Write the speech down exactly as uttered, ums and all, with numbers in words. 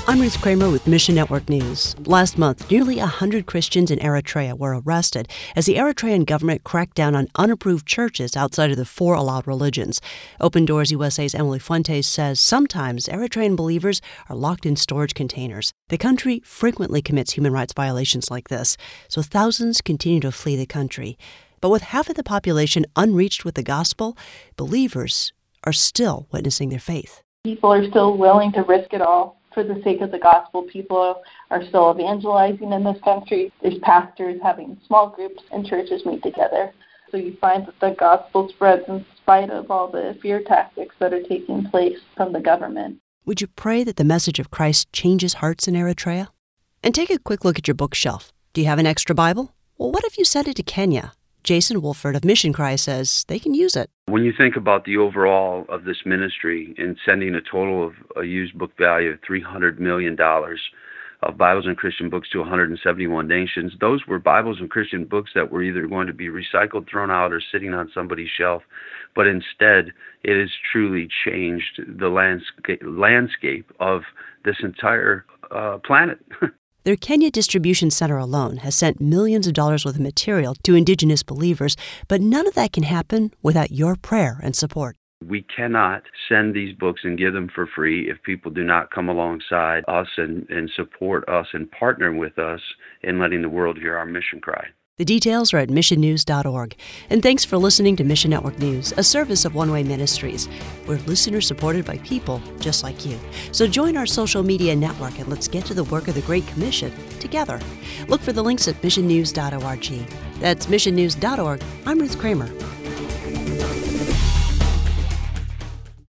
I'm Ruth Kramer with Mission Network News. Last month, nearly one hundred Christians in Eritrea were arrested as the Eritrean government cracked down on unapproved churches outside of the four allowed religions. Open Doors U S A's Emily Fuentes says sometimes Eritrean believers are locked in storage containers. The country frequently commits human rights violations like this, so thousands continue to flee the country. But with half of the population unreached with the gospel, believers are still witnessing their faith. People are still willing to risk it all for the sake of the gospel. People are still evangelizing in this country. There's pastors having small groups and churches meet together. So you find that the gospel spreads in spite of all the fear tactics that are taking place from the government. Would you pray that the message of Christ changes hearts in Eritrea? And take a quick look at your bookshelf. Do you have an extra Bible? Well, what if you sent it to Kenya? Jason Wolford of Mission Cry says they can use it. When you think about the overall of this ministry in sending a total of a used book value of three hundred million dollars of Bibles and Christian books to one hundred seventy-one nations, those were Bibles and Christian books that were either going to be recycled, thrown out, or sitting on somebody's shelf. But instead, it has truly changed the landscape, landscape of this entire uh, planet. Their Kenya distribution center alone has sent millions of dollars worth of material to indigenous believers, but none of that can happen without your prayer and support. We cannot send these books and give them for free if people do not come alongside us and, and support us and partner with us in letting the world hear our mission cry. The details are at mission news dot org. And thanks for listening to Mission Network News, a service of One Way Ministries. We're listeners supported by people just like you. So join our social media network and let's get to the work of the Great Commission together. Look for the links at mission news dot org. That's mission news dot org. I'm Ruth Kramer.